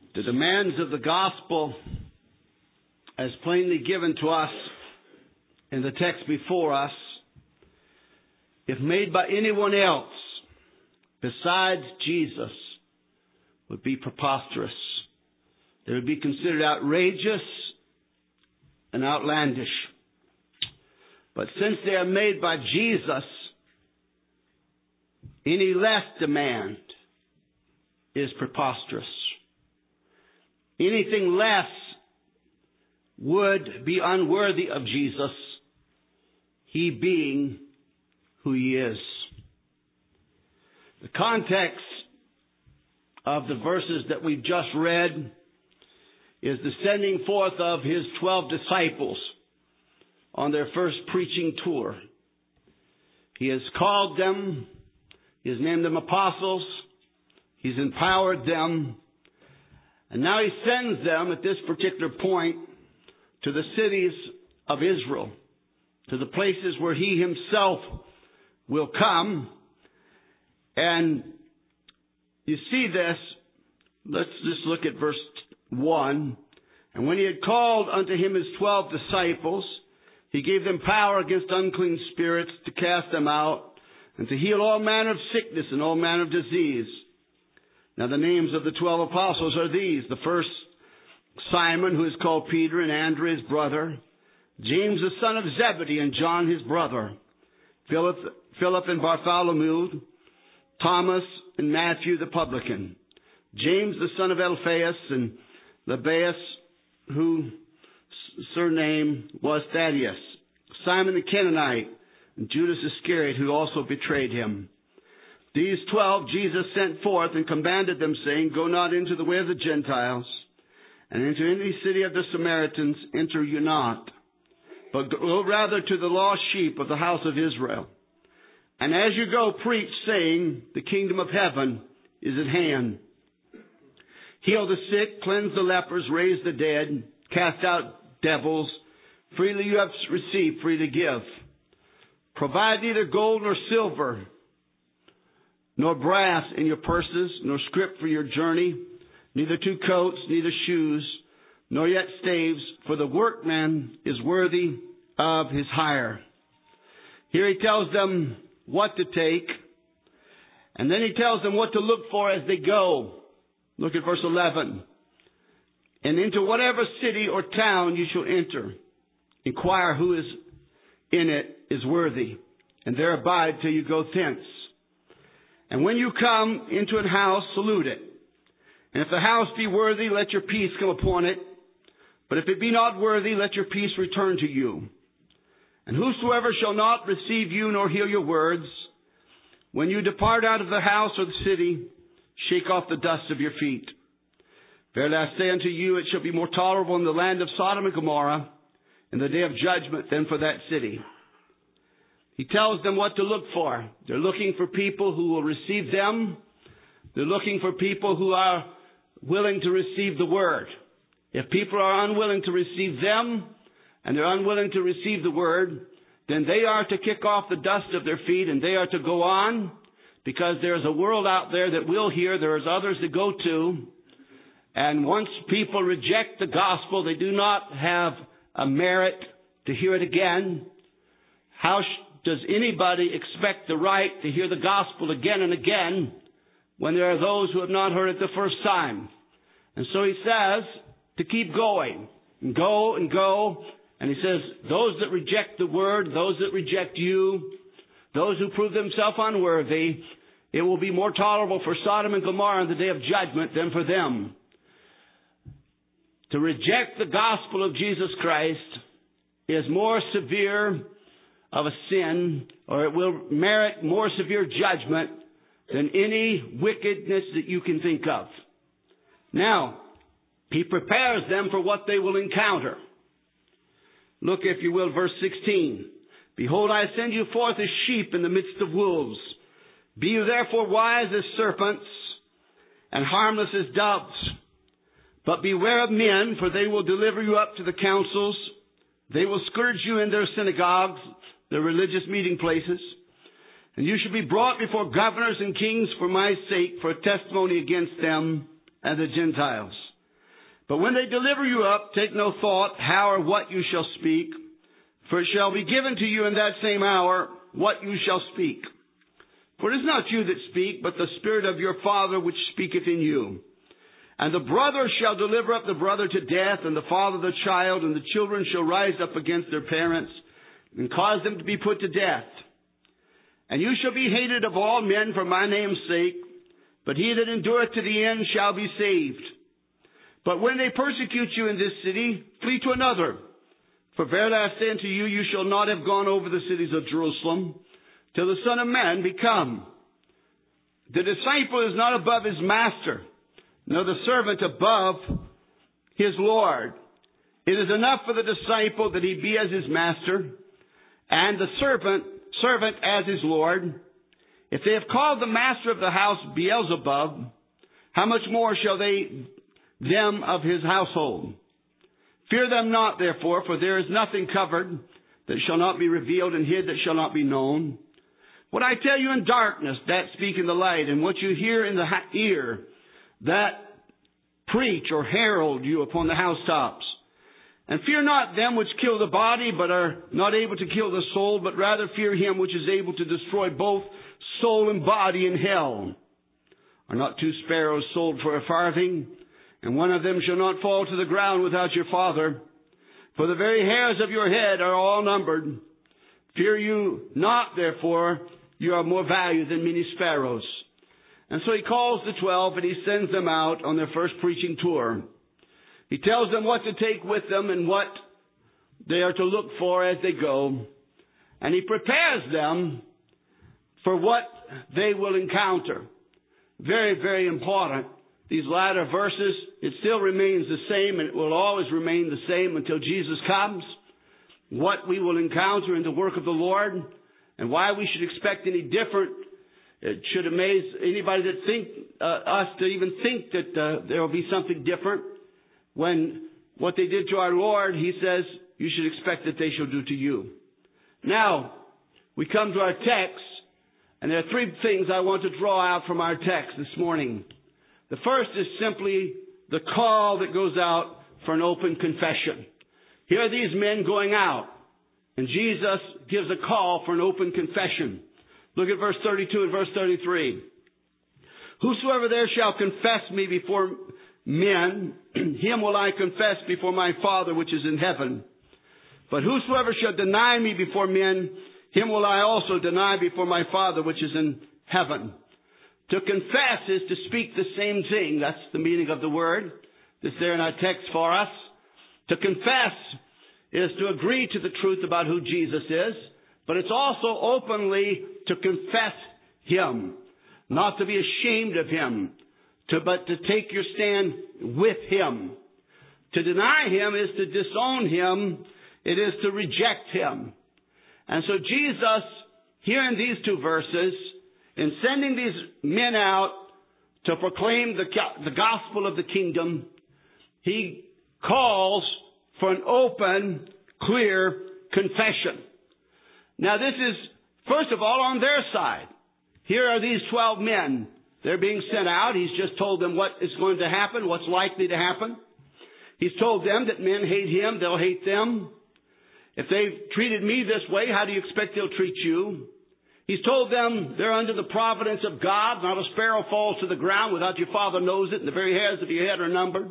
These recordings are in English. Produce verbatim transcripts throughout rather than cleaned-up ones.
The demands of the gospel, as plainly given to us in the text before us, if made by anyone else besides Jesus, would be preposterous. They would be considered outrageous and outlandish. But since they are made by Jesus, any less demand is preposterous. Anything less would be unworthy of Jesus, He being who He is. The context of the verses that we've just read is the sending forth of His twelve disciples on their first preaching tour. He has called them, He has named them apostles, He's empowered them, and now He sends them at this particular point to the cities of Israel, to the places where He Himself will come. And you see this, let's just look at verse one. And when He had called unto Him His twelve disciples, He gave them power against unclean spirits to cast them out, and to heal all manner of sickness and all manner of disease. Now the names of the twelve apostles are these. The first, Simon, who is called Peter, and Andrew his brother. James the son of Zebedee, and John his brother. Philip, Philip and Bartholomew. Thomas and Matthew the publican. James the son of Alphaeus, and Lebbaeus, whose surname was Thaddeus. Simon the Canaanite, and Judas Iscariot, who also betrayed Him. These twelve Jesus sent forth and commanded them, saying, Go not into the way of the Gentiles, and into any city of the Samaritans enter you not, but go rather to the lost sheep of the house of Israel. And as you go, preach, saying, The kingdom of heaven is at hand. Heal the sick, cleanse the lepers, raise the dead, cast out devils. Freely you have received, freely give. Provide neither gold nor silver, nor brass in your purses, nor scrip for your journey, neither two coats, neither shoes, nor yet staves, for the workman is worthy of his hire. Here He tells them what to take, and then He tells them what to look for as they go. Look at verse eleven. And into whatever city or town you shall enter, inquire who is in it is worthy, and there abide till you go thence. And when you come into an house, salute it. And if the house be worthy, let your peace come upon it. But if it be not worthy, let your peace return to you. And whosoever shall not receive you nor hear your words, when you depart out of the house or the city, shake off the dust of your feet. Verily I say unto you, it shall be more tolerable in the land of Sodom and Gomorrah in the day of judgment than for that city. He tells them what to look for. They're looking for people who will receive them. They're looking for people who are willing to receive the word. If people are unwilling to receive them, and they're unwilling to receive the word, then they are to kick off the dust of their feet, and they are to go on, because there's a world out there that will hear. There's others to go to. And once people reject the gospel, they do not have a merit to hear it again. How sh- does anybody expect the right to hear the gospel again and again when there are those who have not heard it the first time? And so He says to keep going, and go and go. And He says, those that reject the word, those that reject you, those who prove themselves unworthy, it will be more tolerable for Sodom and Gomorrah in the day of judgment than for them. To reject the gospel of Jesus Christ is more severe of a sin, or it will merit more severe judgment than any wickedness that you can think of. Now, He prepares them for what they will encounter. Look, if you will, verse sixteen. Behold, I send you forth as sheep in the midst of wolves. Be you therefore wise as serpents and harmless as doves. But beware of men, for they will deliver you up to the councils. They will scourge you in their synagogues, their religious meeting places. And you shall be brought before governors and kings for my sake, for a testimony against them and the Gentiles. But when they deliver you up, take no thought how or what you shall speak, for it shall be given to you in that same hour what you shall speak. For it is not you that speak, but the Spirit of your Father which speaketh in you. And the brother shall deliver up the brother to death, and the father the child, and the children shall rise up against their parents, and cause them to be put to death. And you shall be hated of all men for my name's sake, but he that endureth to the end shall be saved. But when they persecute you in this city, flee to another. For verily I say unto you, you shall not have gone over the cities of Jerusalem, till the Son of Man be come. The disciple is not above his master, nor the servant above his Lord. It is enough for the disciple that he be as his master, and the servant, servant as his Lord. If they have called the master of the house Beelzebub, how much more shall they them of his household? Fear them not, therefore, for there is nothing covered that shall not be revealed, and hid that shall not be known. What I tell you in darkness, that speak in the light, and what you hear in the ear, that preach or herald you upon the housetops. And fear not them which kill the body, but are not able to kill the soul, but rather fear him which is able to destroy both soul and body in hell. Are not two sparrows sold for a farthing? And one of them shall not fall to the ground without your Father. For the very hairs of your head are all numbered. Fear you not, therefore, you are more valued than many sparrows. And so he calls the twelve and he sends them out on their first preaching tour. He tells them what to take with them and what they are to look for as they go. And he prepares them for what they will encounter. Very, very important. These latter verses, it still remains the same, and it will always remain the same until Jesus comes. What we will encounter in the work of the Lord, and why we should expect any different. It should amaze anybody that think uh, us to even think that uh, there will be something different. When what they did to our Lord, he says, you should expect that they shall do to you. Now, we come to our text, and there are three things I want to draw out from our text this morning. The first is simply the call that goes out for an open confession. Here are these men going out, and Jesus gives a call for an open confession. Look at verse thirty-two and verse thirty-three. Whosoever there shall confess me before men, him will I confess before my Father which is in heaven. But whosoever shall deny me before men, him will I also deny before my Father which is in heaven. To confess is to speak the same thing. That's the meaning of the word that's there in our text for us. To confess is to agree to the truth about who Jesus is, but it's also openly to confess him, not to be ashamed of him, to, but to take your stand with him. To deny him is to disown him. It is to reject him. And so Jesus, here in these two verses, in sending these men out to proclaim the, the gospel of the kingdom, he calls for an open, clear confession. Now this is, first of all, on their side. Here are these twelve men. They're being sent out. He's just told them what is going to happen, what's likely to happen. He's told them that men hate him, they'll hate them. If they've treated me this way, how do you expect they'll treat you? He's told them they're under the providence of God. Not a sparrow falls to the ground without your Father knows it, and the very hairs of your head are numbered.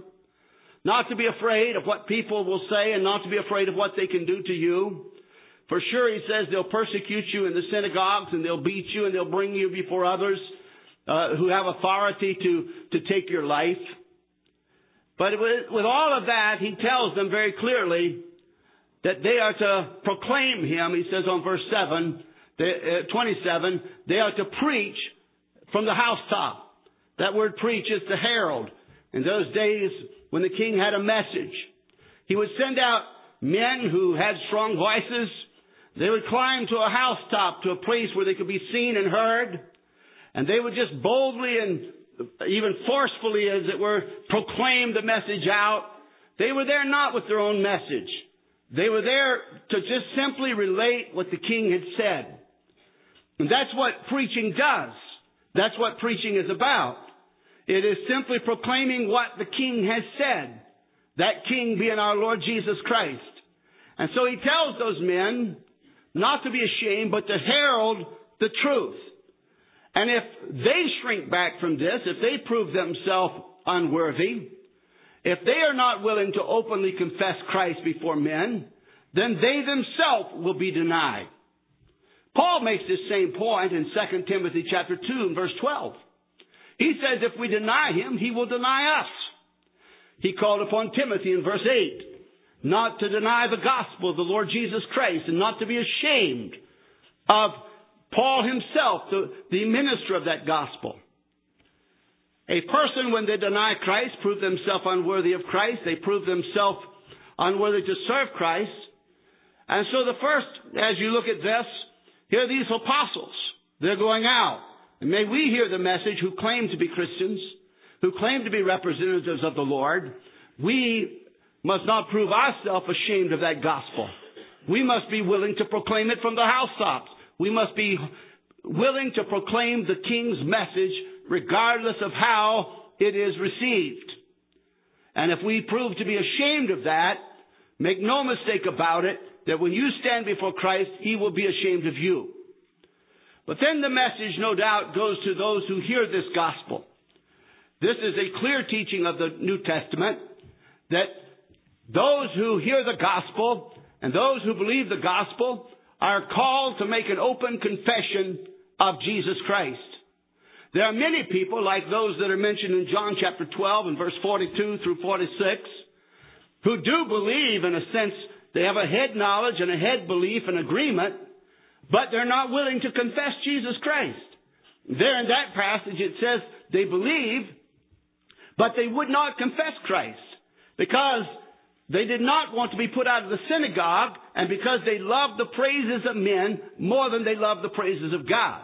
Not to be afraid of what people will say, and not to be afraid of what they can do to you. For sure, he says they'll persecute you in the synagogues, and they'll beat you, and they'll bring you before others uh, who have authority to, to take your life. But with, with all of that, he tells them very clearly that they are to proclaim him. He says on verse seven, twenty-seven, they are to preach from the housetop. That word preach is to herald. In those days when the king had a message, he would send out men who had strong voices. They would climb to a housetop, to a place where they could be seen and heard. And they would just boldly and even forcefully, as it were, proclaim the message out. They were there not with their own message. They were there to just simply relate what the king had said. And that's what preaching does. That's what preaching is about. It is simply proclaiming what the king has said. that King being our Lord Jesus Christ. And so he tells those men not to be ashamed, but to herald the truth. And if they shrink back from this, if they prove themselves unworthy, if they are not willing to openly confess Christ before men, then they themselves will be denied. Paul makes this same point in Second Timothy chapter two and verse twelve. He says if we deny him, he will deny us. He called upon Timothy in verse eight not to deny the gospel of the Lord Jesus Christ and not to be ashamed of Paul himself, the, the minister of that gospel. A person, when they deny Christ, prove themselves unworthy of Christ. They prove themselves unworthy to serve Christ. And so the first, as you look at this, here are these apostles. They're going out. And may we hear the message who claim to be Christians, who claim to be representatives of the Lord. We must not prove ourselves ashamed of that gospel. We must be willing to proclaim it from the housetops. We must be willing to proclaim the King's message regardless of how it is received. And if we prove to be ashamed of that, make no mistake about it, that when you stand before Christ, he will be ashamed of you. But then the message, no doubt, goes to those who hear this gospel. This is a clear teaching of the New Testament, that those who hear the gospel and those who believe the gospel are called to make an open confession of Jesus Christ. There are many people, like those that are mentioned in John chapter twelve and verse forty-two through forty-six, who do believe, in a sense, they have a head knowledge and a head belief and agreement, but they're not willing to confess Jesus Christ. There in that passage it says they believe, but they would not confess Christ because they did not want to be put out of the synagogue, and because they loved the praises of men more than they loved the praises of God.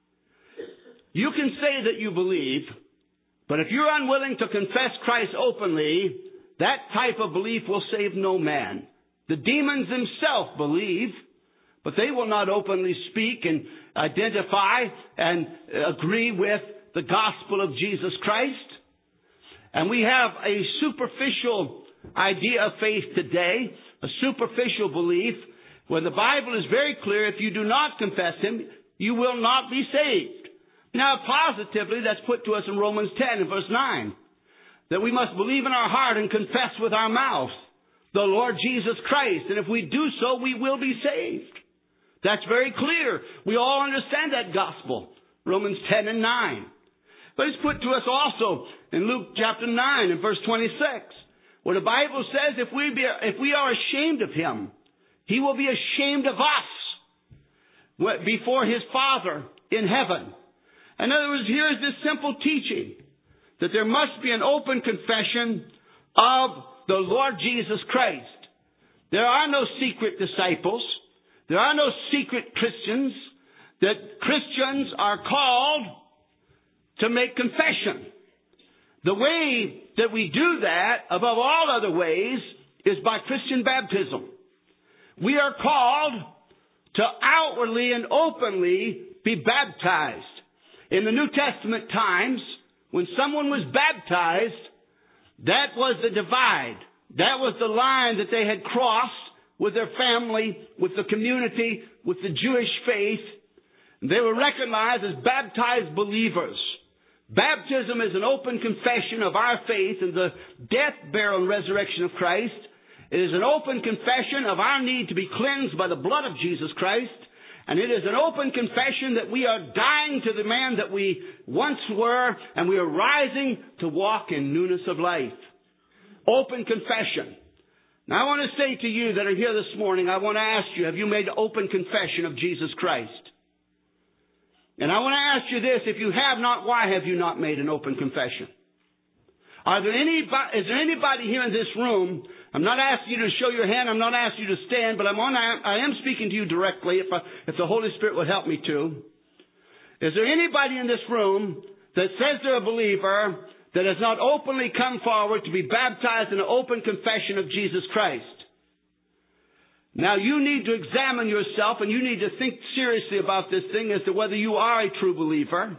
You can say that you believe, but if you're unwilling to confess Christ openly, that type of belief will save no man. The demons themselves believe, but they will not openly speak and identify and agree with the gospel of Jesus Christ. And we have a superficial idea of faith today, a superficial belief, where the Bible is very clear, if you do not confess him, you will not be saved. Now, positively, that's put to us in Romans ten and verse nine, that we must believe in our heart and confess with our mouth the Lord Jesus Christ. And if we do so, we will be saved. That's very clear. We all understand that gospel, Romans ten and nine. But it's put to us also in Luke chapter nine and verse twenty-six, where the Bible says if we, be, if we are ashamed of him, he will be ashamed of us before his Father in heaven. In other words, here is this simple teaching that there must be an open confession of the Lord Jesus Christ. There are no secret disciples. There are no secret Christians. That Christians are called to make confession. The way that we do that, above all other ways, is by Christian baptism. We are called to outwardly and openly be baptized. In the New Testament times, when someone was baptized, that was the divide. That was the line that they had crossed with their family, with the community, with the Jewish faith. They were recognized as baptized believers. Baptism is an open confession of our faith in the death, burial, and resurrection of Christ. It is an open confession of our need to be cleansed by the blood of Jesus Christ. And it is an open confession that we are dying to the man that we once were, and we are rising to walk in newness of life. Open confession. Now I want to say to you that are here this morning, I want to ask you, have you made an open confession of Jesus Christ? And I want to ask you this, if you have not, why have you not made an open confession? Are there anybody, is there anybody here in this room? I'm not asking you to show your hand. I'm not asking you to stand, but I'm on, I am speaking to you directly if, I, if the Holy Spirit would help me to. Is there anybody in this room that says they're a believer that has not openly come forward to be baptized in an open confession of Jesus Christ? Now you need to examine yourself and you need to think seriously about this thing as to whether you are a true believer.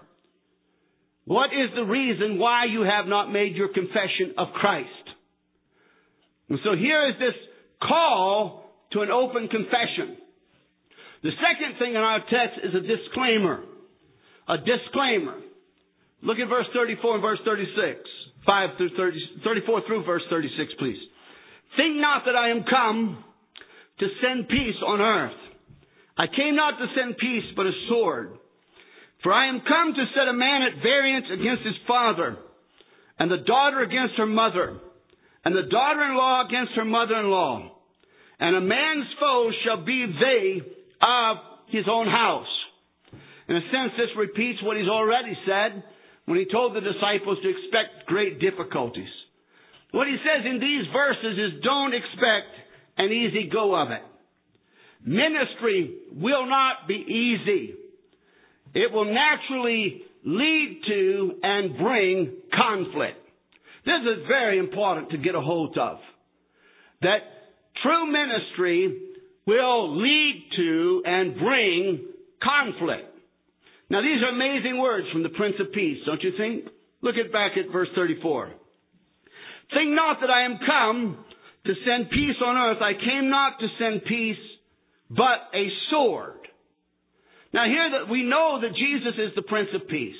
What is the reason why you have not made your confession of Christ? And so here is this call to an open confession. The second thing in our text is a disclaimer. A disclaimer. Look at verse thirty-four and verse thirty-six. five through thirty, thirty-four through verse thirty-six, please. Think not that I am come to send peace on earth. I came not to send peace, but a sword. For I am come to set a man at variance against his father, and the daughter against her mother, and the daughter-in-law against her mother-in-law. And a man's foes shall be they of his own house. In a sense, this repeats what he's already said when he told the disciples to expect great difficulties. What he says in these verses is don't expect an easy go of it. Ministry will not be easy. It will naturally lead to and bring conflict. This is very important to get a hold of. That true ministry will lead to and bring conflict. Now these are amazing words from the Prince of Peace, don't you think? Look at back at verse thirty-four. Think not that I am come to send peace on earth. I came not to send peace, but a sword. Now here that we know that Jesus is the Prince of Peace.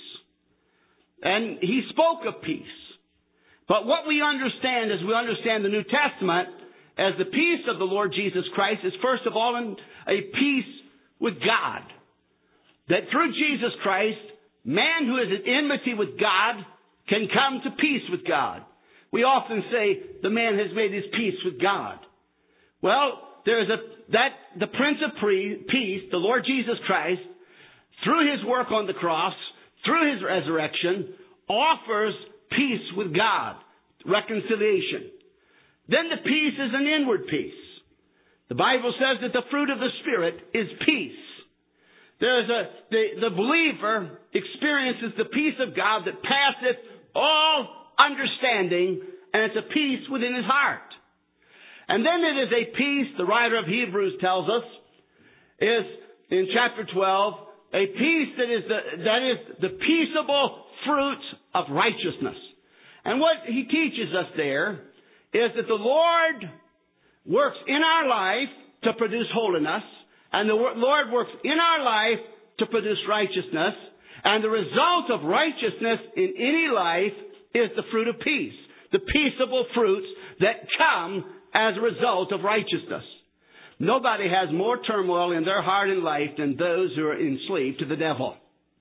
And he spoke of peace. But what we understand as we understand the New Testament as the peace of the Lord Jesus Christ is first of all a peace with God. That through Jesus Christ, man who is at enmity with God can come to peace with God. We often say the man has made his peace with God. Well, there is a that the Prince of Peace, the Lord Jesus Christ, through his work on the cross, through his resurrection, offers peace with God, reconciliation. Then the peace is an inward peace. The Bible says that the fruit of the Spirit is peace. There's a the, the believer experiences the peace of God that passeth all understanding, and it's a peace within his heart. And then it is a peace, the writer of Hebrews tells us, is in chapter twelve, a peace that is the, that is the peaceable fruits of righteousness. And what he teaches us there is that the Lord works in our life to produce holiness, and the Lord works in our life to produce righteousness, and the result of righteousness in any life is the fruit of peace, the peaceable fruits that come as a result of righteousness. Nobody has more turmoil in their heart and life than those who are enslaved to the devil.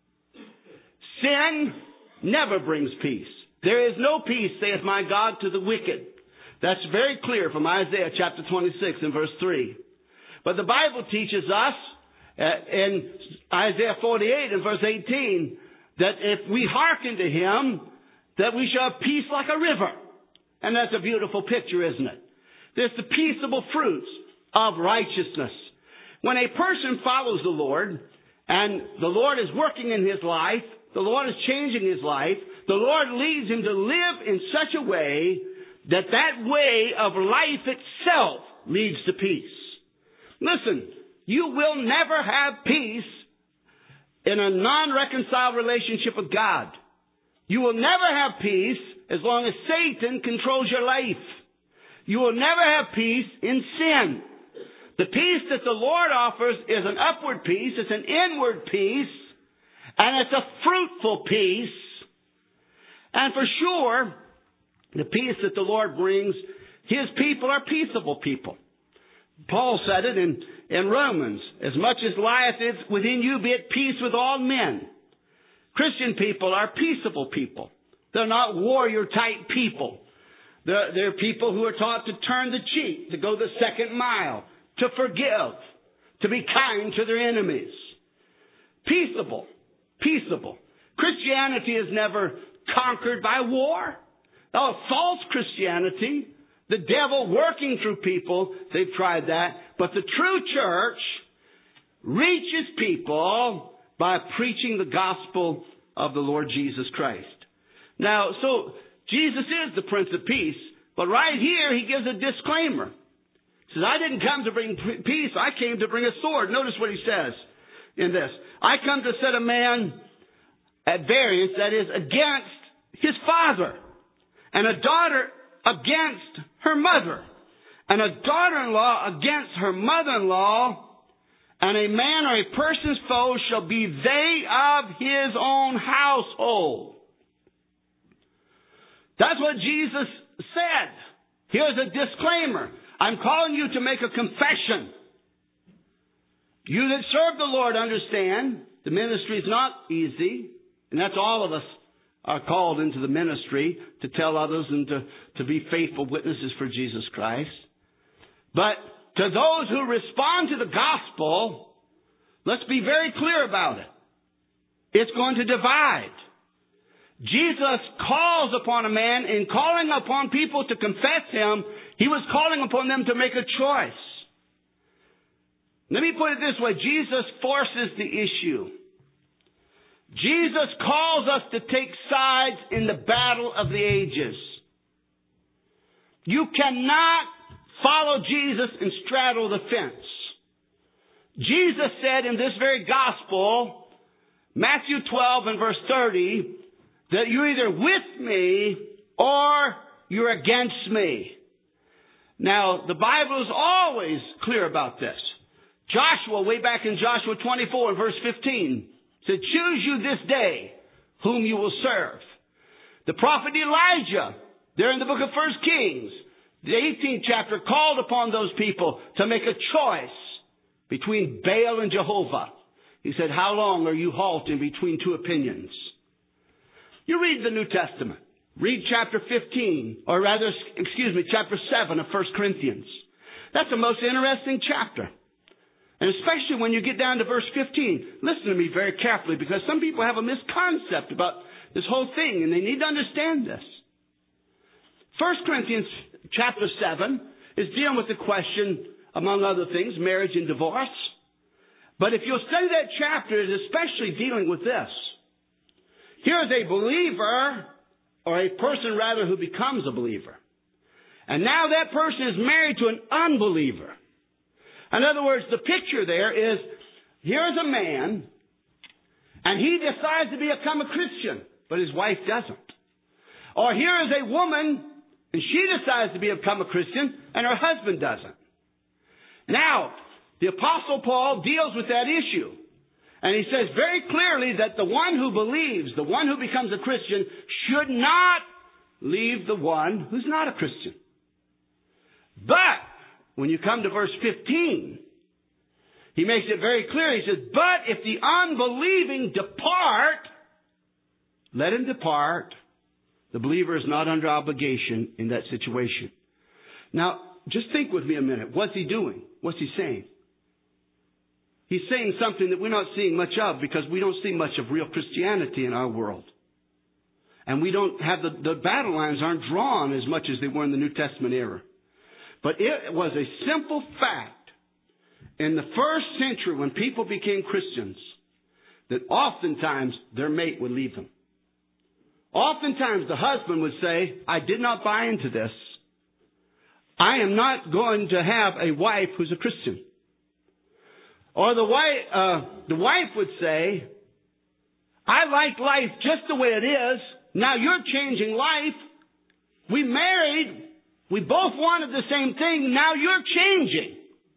Sin never brings peace. There is no peace, saith my God, to the wicked. That's very clear from Isaiah chapter twenty-six and verse three. But the Bible teaches us uh, in Isaiah forty-eight and verse eighteen that if we hearken to him, that we shall have peace like a river. And that's a beautiful picture, isn't it? There's the peaceable fruits of righteousness. When a person follows the Lord, and the Lord is working in his life, the Lord is changing his life, the Lord leads him to live in such a way that that way of life itself leads to peace. Listen, you will never have peace in a non-reconciled relationship with God. You will never have peace as long as Satan controls your life. You will never have peace in sin. The peace that the Lord offers is an upward peace, it's an inward peace, and it's a fruitful peace. And for sure, the peace that the Lord brings, his people are peaceable people. Paul said it in, in Romans, as much as lieth within you, be at peace with all men. Christian people are peaceable people. They're not warrior-type people. They're, they're people who are taught to turn the cheek, to go the second mile, to forgive, to be kind to their enemies. Peaceable. Peaceable. Christianity is never conquered by war. Oh, false Christianity, the devil working through people, they've tried that. But the true church reaches people by preaching the gospel of the Lord Jesus Christ. Now, so Jesus is the Prince of Peace, but right here he gives a disclaimer. He says, I didn't come to bring peace, I came to bring a sword. Notice what he says in this. I come to set a man at variance, that is, against his father, and a daughter against her mother. and a daughter-in-law against her mother-in-law, and a man or a person's foe shall be they of his own household. That's what Jesus said. Here's a disclaimer. I'm calling you to make a confession. You that serve the Lord understand the ministry is not easy, and that's all of us are called into the ministry to tell others and to, to be faithful witnesses for Jesus Christ. But to those who respond to the gospel, let's be very clear about it. It's going to divide. Jesus calls upon a man, in calling upon people to confess Him, He was calling upon them to make a choice. Let me put it this way. Jesus forces the issue. Jesus calls us to take sides in the battle of the ages. You cannot follow Jesus and straddle the fence. Jesus said in this very gospel, Matthew twelve and verse thirty, that you're either with me or you're against me. Now, the Bible is always clear about this. Joshua, way back in Joshua twenty-four and verse fifteen, said, choose you this day whom you will serve. The prophet Elijah, there in the book of First Kings, the eighteenth chapter, called upon those people to make a choice between Baal and Jehovah. He said, how long are you halting between two opinions? You read the New Testament. Read chapter fifteen, or rather, excuse me, chapter seven of First Corinthians. That's the most interesting chapter. And especially when you get down to verse fifteen, listen to me very carefully, because some people have a misconcept about this whole thing, and they need to understand this. First Corinthians chapter seven is dealing with the question, among other things, marriage and divorce. But if you'll study that chapter, it's especially dealing with this. Here is a believer, or a person rather who becomes a believer. And now that person is married to an unbeliever. In other words, the picture there is, here's a man, and he decides to become a Christian, but his wife doesn't. Or here is a woman, and she decides to become a Christian, and her husband doesn't. Now, the Apostle Paul deals with that issue. And he says very clearly that the one who believes, the one who becomes a Christian, should not leave the one who's not a Christian. But when you come to verse fifteen, he makes it very clear. He says, but if the unbelieving depart, let him depart. The believer is not under obligation in that situation. Now, just think with me a minute. What's he doing? What's he saying? He's saying something that we're not seeing much of, because we don't see much of real Christianity in our world. And we don't have the, the battle lines aren't drawn as much as they were in the New Testament era. But it was a simple fact in the first century when people became Christians that oftentimes their mate would leave them. Oftentimes the husband would say, I did not buy into this. I am not going to have a wife who's a Christian. Or the wife, uh, the wife would say, I like life just the way it is. Now you're changing life. We married. We both wanted the same thing. Now you're changing.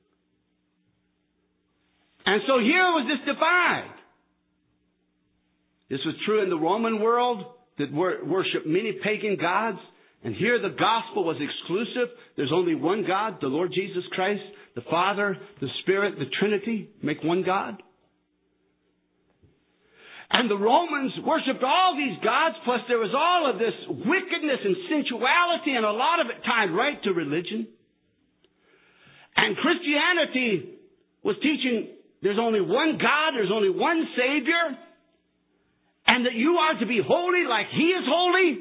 And so here was this divide. This was true in the Roman world that worshiped many pagan gods. And here the gospel was exclusive. There's only one God, the Lord Jesus Christ, the Father, the Spirit, the Trinity, make one God. And the Romans worshipped all these gods, plus there was all of this wickedness and sensuality, and a lot of it tied right to religion. And Christianity was teaching there's only one God, there's only one Savior, and that you are to be holy like He is holy.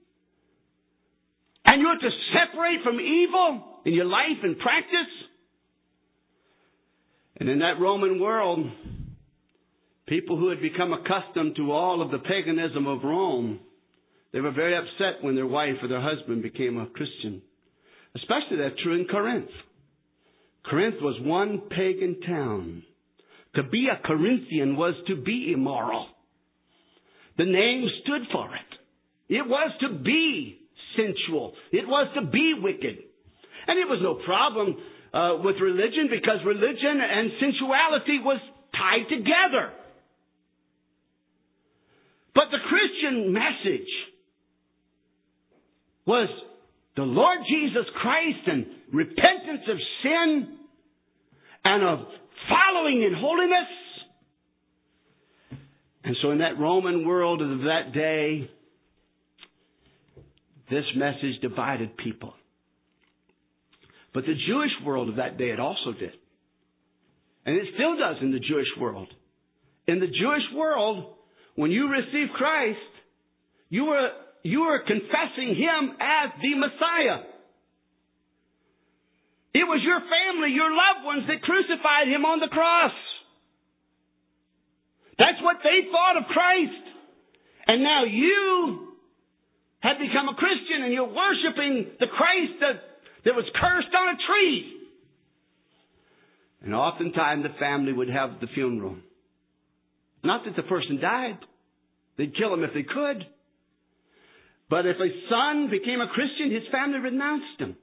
And you are to separate from evil in your life and practice. And in that Roman world, people who had become accustomed to all of the paganism of Rome, they were very upset when their wife or their husband became a Christian. Especially that's true in Corinth. Corinth was one pagan town. To be a Corinthian was to be immoral. The name stood for it. It was to be sensual. It was to be wicked. And it was no problem uh, with religion, because religion and sensuality was tied together. But the Christian message was the Lord Jesus Christ and repentance of sin and of following in holiness. And so in that Roman world of that day, this message divided people. But the Jewish world of that day, it also did. And it still does in the Jewish world. In the Jewish world, when you receive Christ, you were, you were confessing Him as the Messiah. It was your family, your loved ones that crucified Him on the cross. That's what they thought of Christ. And now you have become a Christian and you're worshiping the Christ that, that was cursed on a tree. And oftentimes the family would have the funeral. Not that the person died. They'd kill him if they could. But if a son became a Christian, his family renounced him.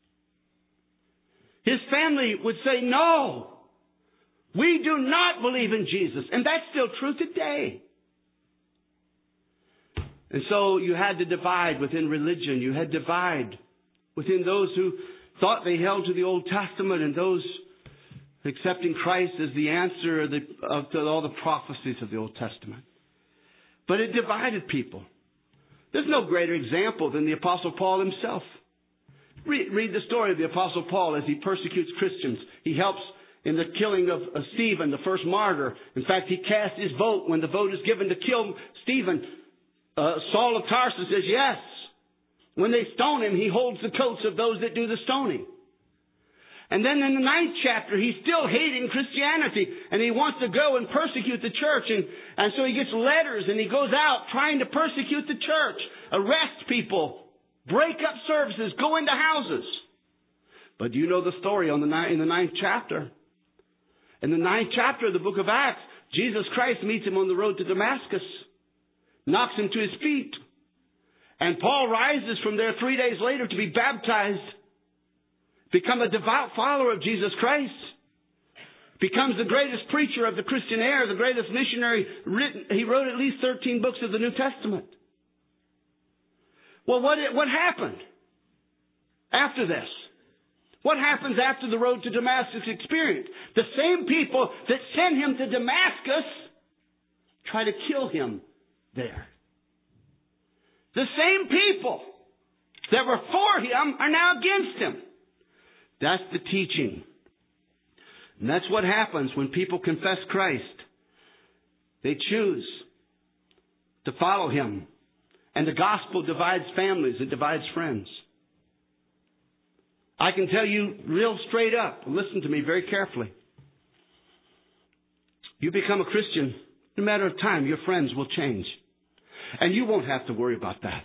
His family would say, no, we do not believe in Jesus. And that's still true today. And so you had to divide within religion. You had to divide within those who thought they held to the Old Testament and those accepting Christ as the answer of, the, of to all the prophecies of the Old Testament. But it divided people. There's no greater example than the Apostle Paul himself. Read, read the story of the Apostle Paul as he persecutes Christians. He helps in the killing of, of Stephen, the first martyr. In fact, he cast his vote when the vote is given to kill Stephen. Uh, Saul of Tarsus says yes. When they stone him, he holds the coats of those that do the stoning. And then in the ninth chapter, he's still hating Christianity, and he wants to go and persecute the church. And, and so he gets letters, and he goes out trying to persecute the church, arrest people, break up services, go into houses. But do you know the story on the ni- in the ninth chapter? In the ninth chapter of the book of Acts, Jesus Christ meets him on the road to Damascus, knocks him to his feet. And Paul rises from there three days later to be baptized, become a devout follower of Jesus Christ, becomes the greatest preacher of the Christian era, the greatest missionary written. He wrote at least thirteen books of the New Testament. Well, what, what happened after this? What happens after the road to Damascus experience? The same people that sent him to Damascus try to kill him there. The same people that were for him are now against him. That's the teaching. And that's what happens when people confess Christ. They choose to follow him. And the gospel divides families. It divides friends. I can tell you real straight up. Listen to me very carefully. You become a Christian, no matter of time, your friends will change. And you won't have to worry about that.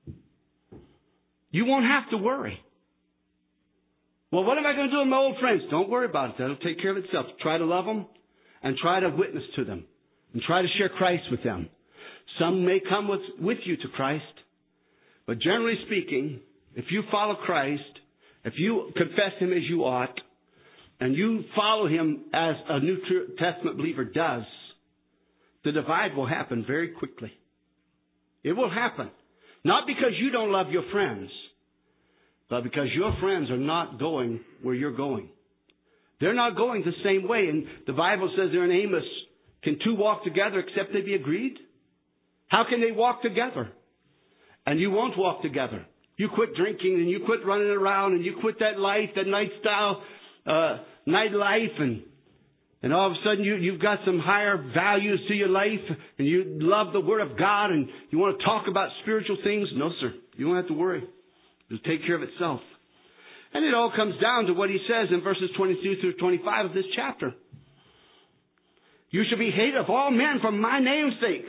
You won't have to worry. Well, what am I going to do with my old friends? Don't worry about it. That'll take care of itself. Try to love them and try to witness to them and try to share Christ with them. Some may come with, with you to Christ, but generally speaking, if you follow Christ, if you confess him as you ought, and you follow him as a New Testament believer does, the divide will happen very quickly. It will happen. Not because you don't love your friends, but because your friends are not going where you're going. They're not going the same way. And the Bible says there in Amos, can two walk together except they be agreed? How can they walk together? And you won't walk together. You quit drinking and you quit running around and you quit that life, that lifestyle, uh, nightlife, and and all of a sudden you, you've got some higher values to your life and you love the Word of God and you want to talk about spiritual things. No, sir. You don't have to worry. It'll take care of itself. And it all comes down to what he says in verses twenty-two through twenty-five of this chapter. You shall be hated of all men for my name's sake.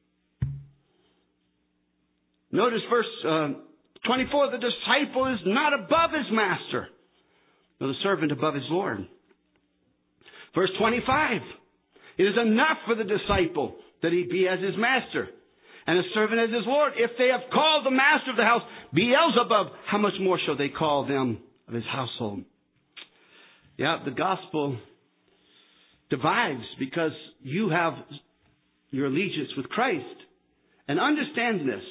Notice verse uh, twenty-four, the disciple is not above his master, nor the servant above his Lord. Verse twenty-five, it is enough for the disciple that he be as his master, and a servant as his Lord. If they have called the master of the house Beelzebub, how much more shall they call them of his household. Yeah, the gospel divides because you have your allegiance with Christ. And understand this.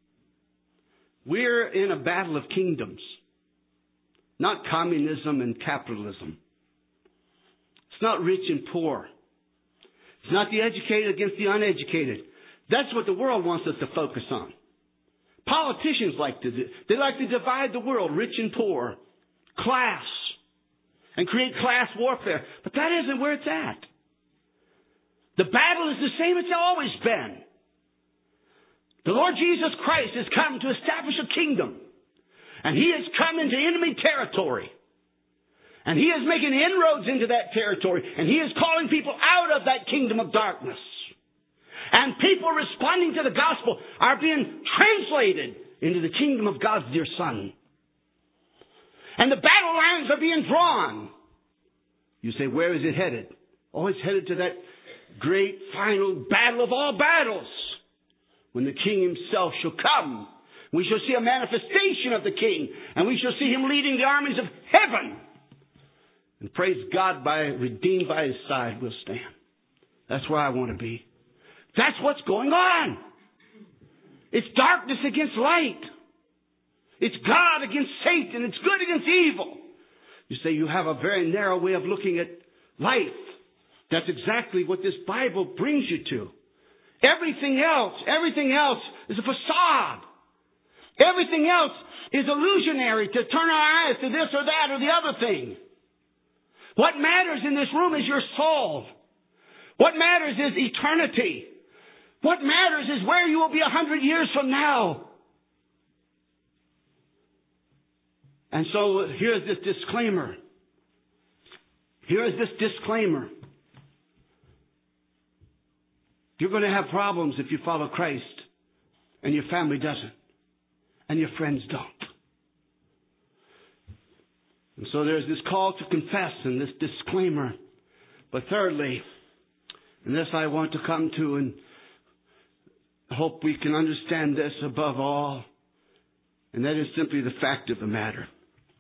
We're in a battle of kingdoms, not communism and capitalism. It's not rich and poor. It's not the educated against the uneducated. That's what the world wants us to focus on. Politicians like to do. They like to divide the world, rich and poor, class, and create class warfare. But that isn't where it's at. The battle is the same it's always been. The Lord Jesus Christ has come to establish a kingdom. And He has come into enemy territory. And He is making inroads into that territory. And He is calling people out of that kingdom of darkness. And people responding to the gospel are being translated into the kingdom of God's dear Son. And the battle lines are being drawn. You say, where is it headed? Oh, it's headed to that great final battle of all battles. When the King Himself shall come. We shall see a manifestation of the King. And we shall see Him leading the armies of heaven. And praise God, by redeemed by His side, we'll stand. That's where I want to be. That's what's going on. It's darkness against light. It's God against Satan. It's good against evil. You say you have a very narrow way of looking at life. That's exactly what this Bible brings you to. Everything else, everything else is a facade. Everything else is illusionary to turn our eyes to this or that or the other thing. What matters in this room is your soul. What matters is eternity. What matters is where you will be a hundred years from now. And so here's this disclaimer. Here is this disclaimer. You're going to have problems if you follow Christ and your family doesn't and your friends don't. And so there's this call to confess and this disclaimer. But thirdly, and this I want to come to and hope we can understand this above all, and that is simply the fact of the matter.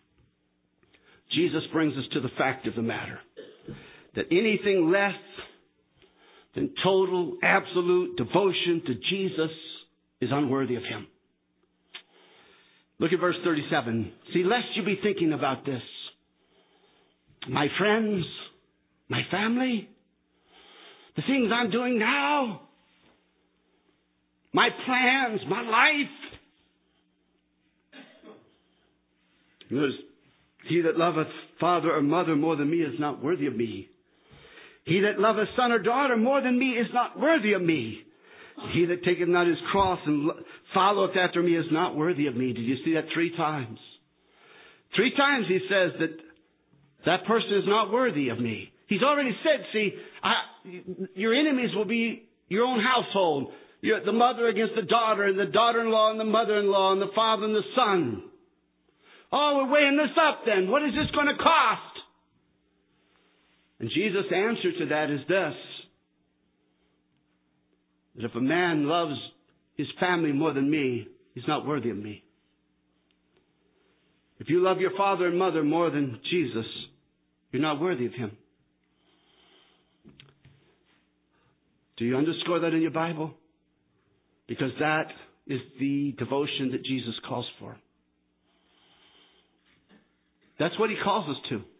Jesus brings us to the fact of the matter. That anything less than total, absolute devotion to Jesus is unworthy of Him. Look at verse thirty-seven. See, lest you be thinking about this. My friends, my family, the things I'm doing now, my plans, my life. Notice, he that loveth father or mother more than me is not worthy of me. He that loveth son or daughter more than me is not worthy of me. He that taketh not his cross and followeth after me is not worthy of me. Did you see that three times? Three times he says that that person is not worthy of me. He's already said, see, I, your enemies will be your own household. You're the mother against the daughter, and the daughter-in-law and the mother-in-law, and the father and the son. Oh, we're weighing this up then. What is this going to cost? And Jesus' answer to that is this. That if a man loves his family more than me, he's not worthy of me. If you love your father and mother more than Jesus, you're not worthy of Him. Do you underscore that in your Bible? Because that is the devotion that Jesus calls for. That's what He calls us to.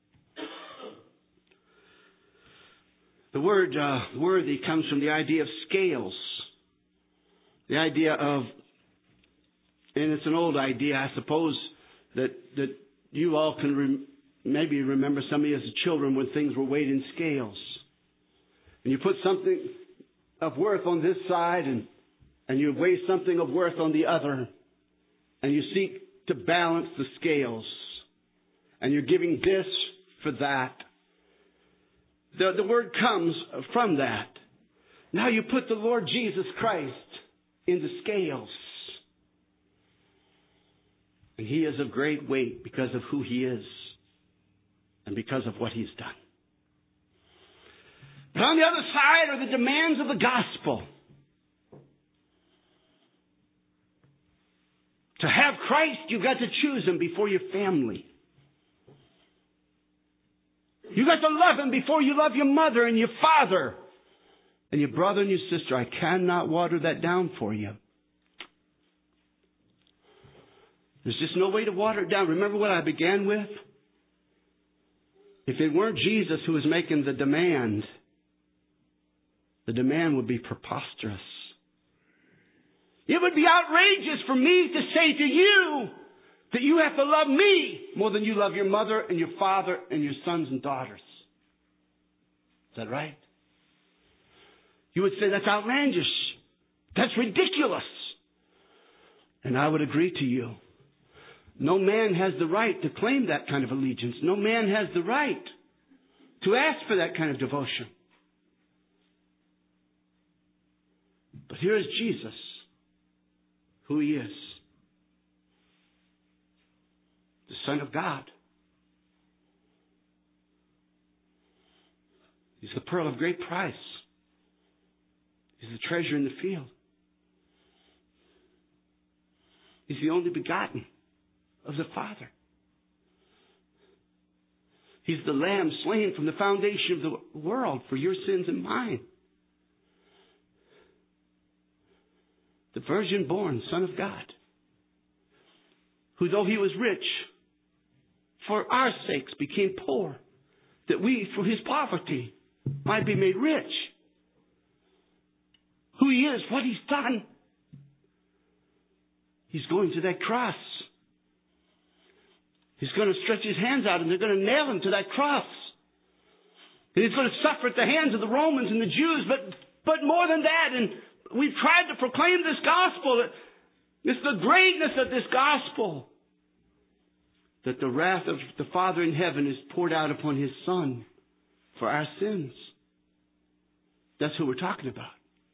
The word uh, worthy comes from the idea of scales. The idea of, and it's an old idea, I suppose, that, that you all can rem- maybe remember some of you as children when things were weighed in scales. And you put something of worth on this side and, and you weigh something of worth on the other. And you seek to balance the scales. And you're giving this for that. The, the word comes from that. Now you put the Lord Jesus Christ in the scales. And He is of great weight because of who He is and because of what He's done. But on the other side are the demands of the gospel. To have Christ, you've got to choose Him before your family. You got to love Him before you love your mother and your father and your brother and your sister. I cannot water that down for you. There's just no way to water it down. Remember what I began with? If it weren't Jesus who was making the demand, the demand would be preposterous. It would be outrageous for me to say to you that you have to love me more than you love your mother and your father and your sons and daughters. Is that right? You would say that's outlandish. That's ridiculous. And I would agree to you. No man has the right to claim that kind of allegiance. No man has the right to ask for that kind of devotion. But here is Jesus, who He is. The Son of God. He's the pearl of great price. He's the treasure in the field. He's the only begotten of the Father. He's the Lamb slain from the foundation of the world for your sins and mine. The virgin born Son of God, who though He was rich, for our sakes became poor, that we, for His poverty, might be made rich. Who He is, what He's done. He's going to that cross. He's going to stretch His hands out and they're going to nail Him to that cross. And He's going to suffer at the hands of the Romans and the Jews. But, but more than that, and we've tried to proclaim this gospel. It's the greatness of this gospel. That the wrath of the Father in heaven is poured out upon His Son for our sins. That's who we're talking about.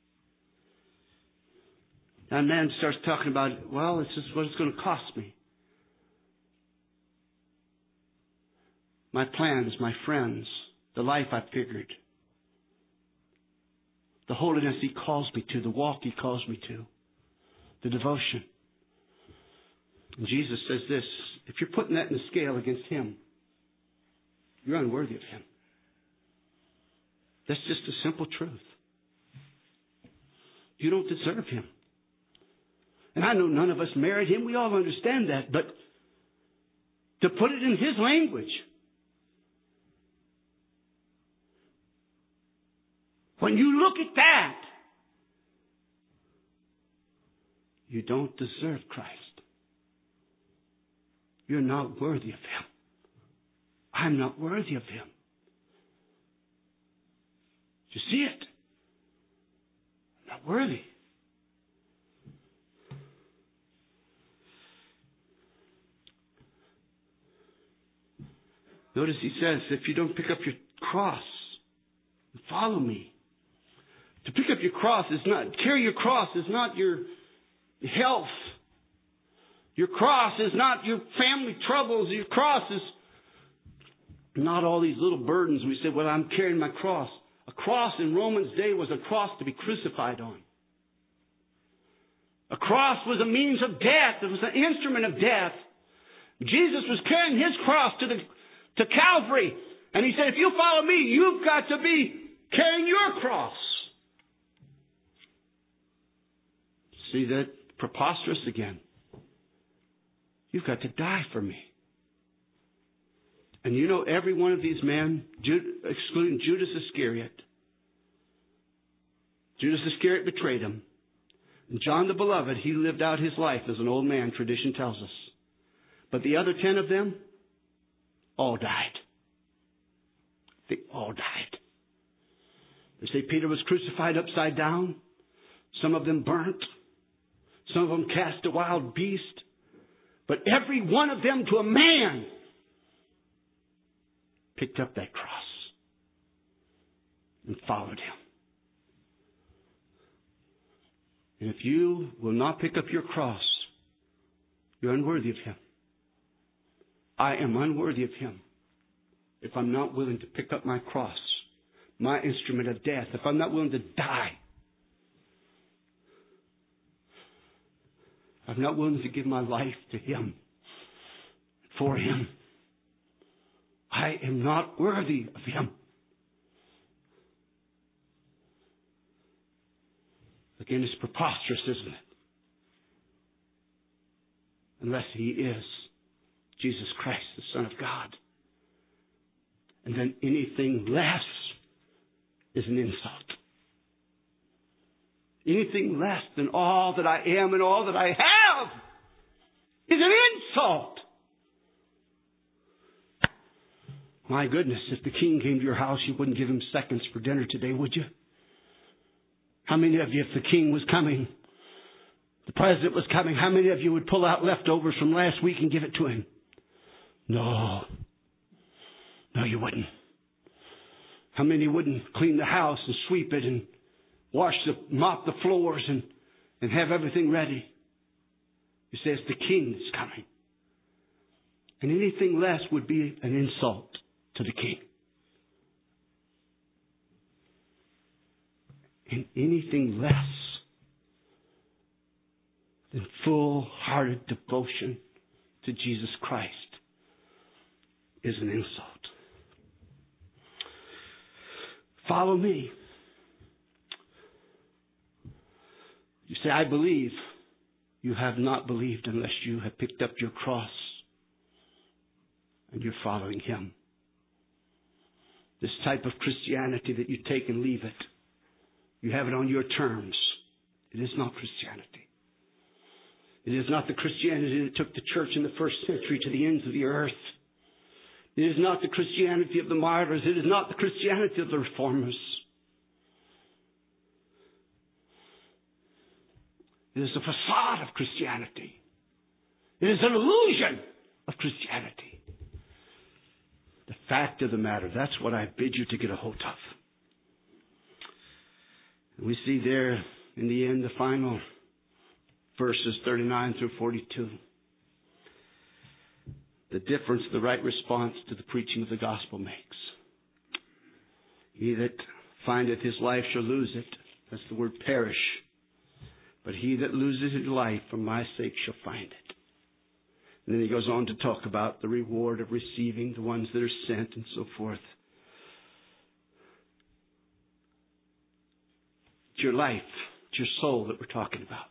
And man starts talking about, well, this is what it's going to cost me. My plans, my friends, the life I've figured. The holiness He calls me to, the walk He calls me to, the devotion. And Jesus says this, if you're putting that in the scale against Him, you're unworthy of Him. That's just a simple truth. You don't deserve Him. And I know none of us married Him. We all understand that. But to put it in His language, when you look at that, you don't deserve Christ. You're not worthy of Him. I'm not worthy of Him. Do you see it? I'm not worthy. Notice He says, if you don't pick up your cross and follow me. To pick up your cross is not, carry your cross is not your health. Your cross is not your family troubles. Your cross is not all these little burdens. We say, well, I'm carrying my cross. A cross in Romans' day was a cross to be crucified on. A cross was a means of death. It was an instrument of death. Jesus was carrying His cross to the to Calvary. And He said, if you follow me, you've got to be carrying your cross. See that? Preposterous again. You've got to die for me. And you know every one of these men, excluding Judas Iscariot. Judas Iscariot betrayed Him. And John the Beloved, he lived out his life as an old man, tradition tells us. But the other ten of them, all died. They all died. They say Peter was crucified upside down. Some of them burnt. Some of them cast to wild beast. But every one of them, to a man, picked up that cross and followed Him. And if you will not pick up your cross, you're unworthy of Him. I am unworthy of Him if I'm not willing to pick up my cross, my instrument of death, if I'm not willing to die. I'm not willing to give my life to Him, for Him. I am not worthy of Him. Again, it's preposterous, isn't it? Unless He is Jesus Christ, the Son of God. And then anything less is an insult. Anything less than all that I am and all that I have is an insult. My goodness, if the king came to your house, you wouldn't give him seconds for dinner today, would you? How many of you, if the king was coming, the president was coming, how many of you would pull out leftovers from last week and give it to him? No. No, you wouldn't. How many wouldn't clean the house and sweep it and wash the, mop the floors and, and have everything ready? You say it's the king that's coming. And anything less would be an insult to the king. And anything less than full-hearted devotion to Jesus Christ is an insult. Follow me. You say, I believe. You have not believed unless you have picked up your cross and you're following Him. This type of Christianity that you take and leave it, you have it on your terms. It is not Christianity. It is not the Christianity that took the church in the first century to the ends of the earth. It is not the Christianity of the martyrs. It is not the Christianity of the reformers. It is a facade of Christianity. It is an illusion of Christianity. The fact of the matter, that's what I bid you to get a hold of. And we see there in the end the final verses thirty-nine through forty-two. The difference the right response to the preaching of the gospel makes. He that findeth his life shall lose it. That's the word perish. But he that loses his life for my sake shall find it. And then he goes on to talk about the reward of receiving the ones that are sent and so forth. It's your life, it's your soul that we're talking about.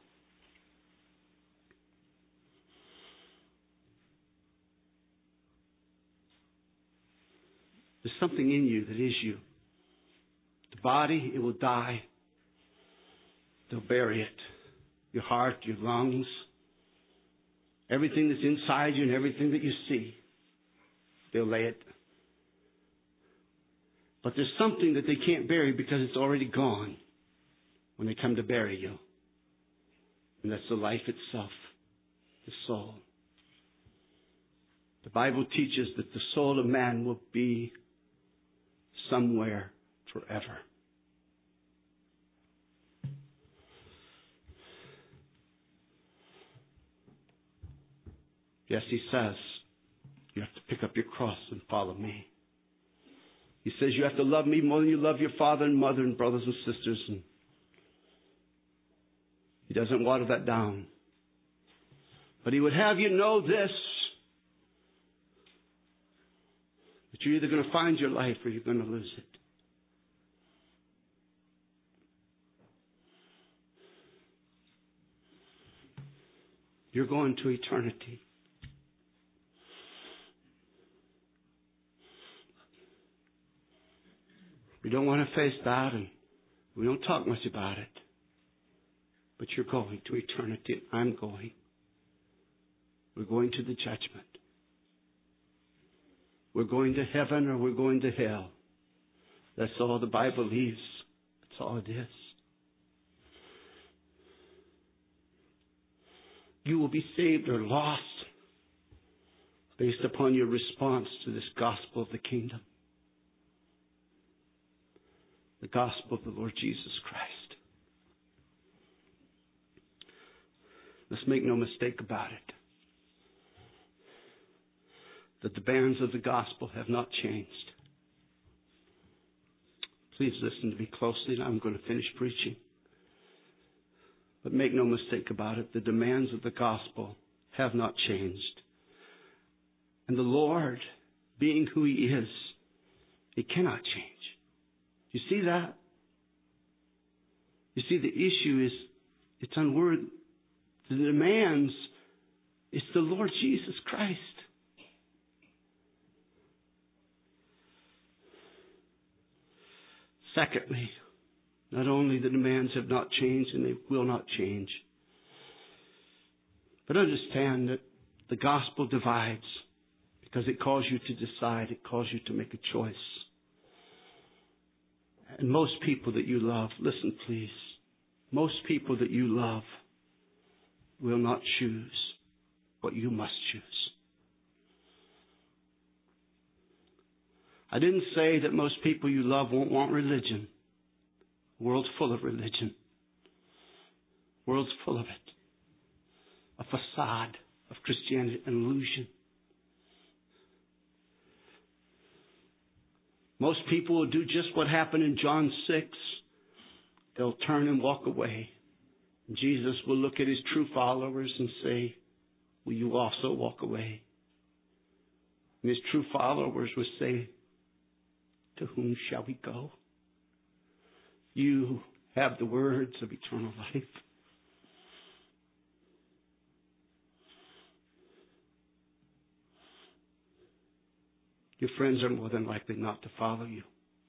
There's something in you that is you. The body, it will die. They'll bury it. Your heart, your lungs, everything that's inside you and everything that you see, they'll lay it. But there's something that they can't bury because it's already gone when they come to bury you. And that's the life itself, the soul. The Bible teaches that the soul of man will be somewhere forever. Yes, He says, you have to pick up your cross and follow me. He says you have to love me more than you love your father and mother and brothers and sisters. And He doesn't water that down. But He would have you know this, that you're either going to find your life or you're going to lose it. You're going to eternity. We don't want to face that, and we don't talk much about it. But you're going to eternity. I'm going. We're going to the judgment. We're going to heaven or we're going to hell. That's all the Bible leaves. That's all it is. You will be saved or lost based upon your response to this gospel of the kingdom. The gospel of the Lord Jesus Christ. Let's make no mistake about it. That the bands of the gospel have not changed. Please listen to me closely, and I'm going to finish preaching. But make no mistake about it, the demands of the gospel have not changed. And the Lord being who He is. It cannot change. You see that? You see, the issue is it's unworthy. The demands, it's the Lord Jesus Christ. Secondly, not only the demands have not changed and they will not change, but understand that the gospel divides because it calls you to decide. It calls you to make a choice. And most people that you love, listen please, most people that you love will not choose what you must choose. I didn't say that most people you love won't want religion. The world's full of religion. The world's full of it. A facade of Christianity, an illusion. Most people will do just what happened in John six. They'll turn and walk away. And Jesus will look at His true followers and say, will you also walk away? And His true followers will say, to whom shall we go? You have the words of eternal life. Your friends are more than likely not to follow you.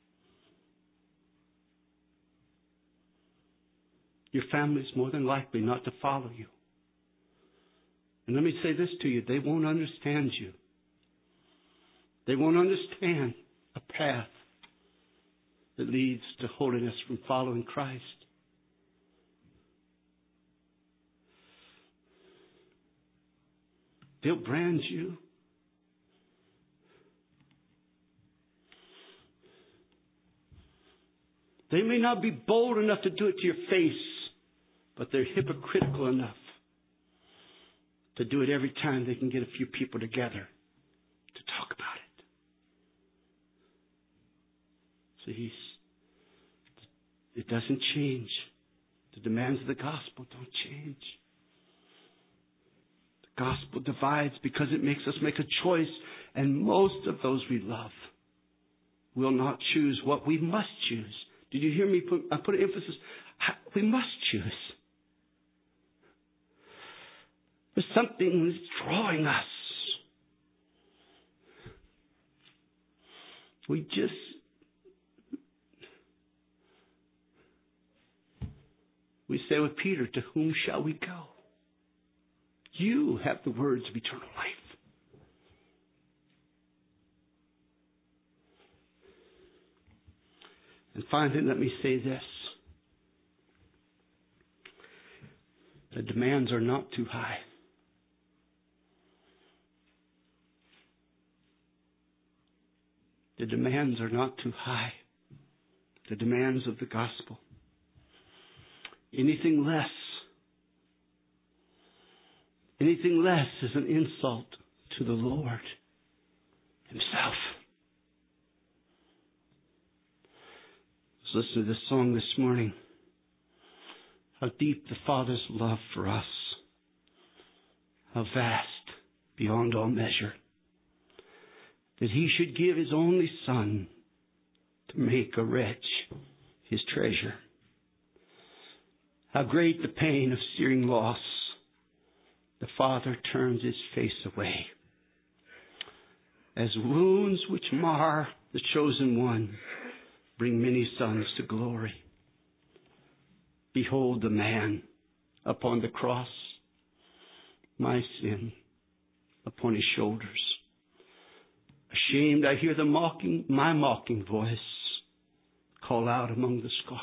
Your family is more than likely not to follow you. And let me say this to you, they won't understand you. They won't understand a path that leads to holiness from following Christ. They'll brand you. They may not be bold enough to do it to your face, but they're hypocritical enough to do it every time they can get a few people together to talk about it. See, it doesn't change. The demands of the gospel don't change. The gospel divides because it makes us make a choice, and most of those we love will not choose what we must choose. Did you hear me put, I put an emphasis? We must choose. There's something that's drawing us. We just we say with Peter, to whom shall we go? You have the words of eternal life. And finally, let me say this. The demands are not too high. The demands are not too high. The demands of the gospel. Anything less, anything less is an insult to the Lord Himself. Let's listen to this song this morning. How deep the Father's love for us. How vast beyond all measure. That He should give His only Son to make a wretch His treasure. How great the pain of searing loss. The Father turns His face away. As wounds which mar the chosen one bring many sons to glory. Behold the man upon the cross, my sin upon His shoulders. Ashamed, I hear the mocking, my mocking voice call out among the scoffers.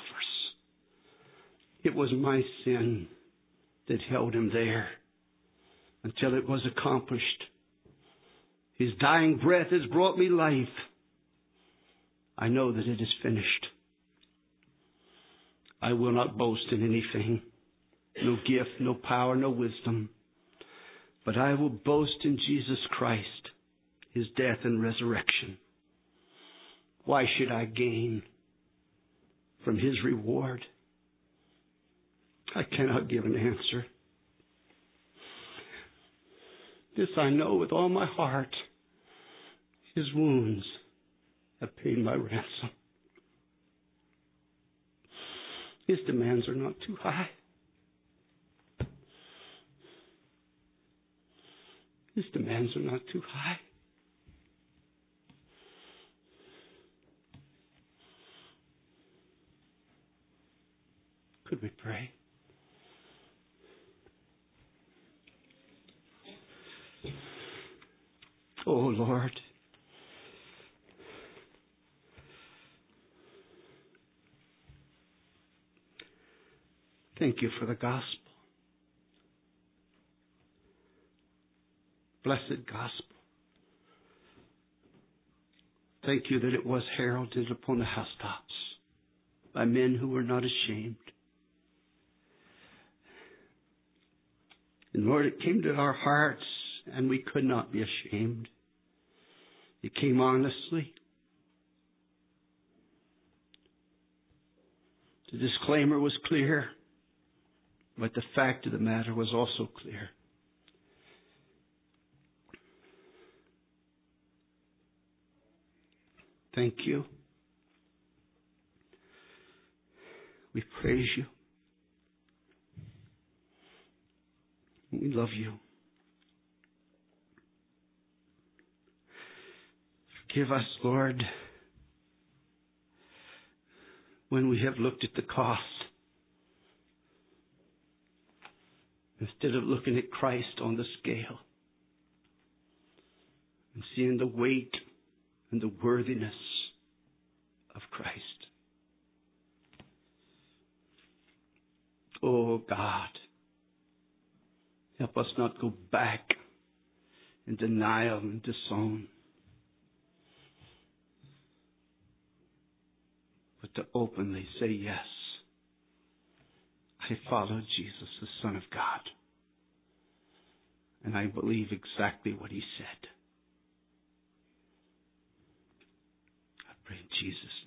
It was my sin that held Him there until it was accomplished. His dying breath has brought me life. I know that it is finished. I will not boast in anything, no gift, no power, no wisdom, but I will boast in Jesus Christ, His death and resurrection. Why should I gain from His reward? I cannot give an answer. This I know with all my heart. His wounds have paid my ransom. His demands are not too high. His demands are not too high. Could we pray? Oh, Lord. Thank you for the gospel. Blessed gospel. Thank you that it was heralded upon the housetops by men who were not ashamed. And Lord, it came to our hearts and we could not be ashamed. It came honestly. The disclaimer was clear, but the fact of the matter was also clear. Thank you. We praise you. We love you. Forgive us, Lord, when we have looked at the cost instead of looking at Christ on the scale and seeing the weight and the worthiness of Christ. Oh God, help us not go back in denial and disown, but to openly say, yes, I follow Jesus, the Son of God, and I believe exactly what He said. I pray in Jesus' name.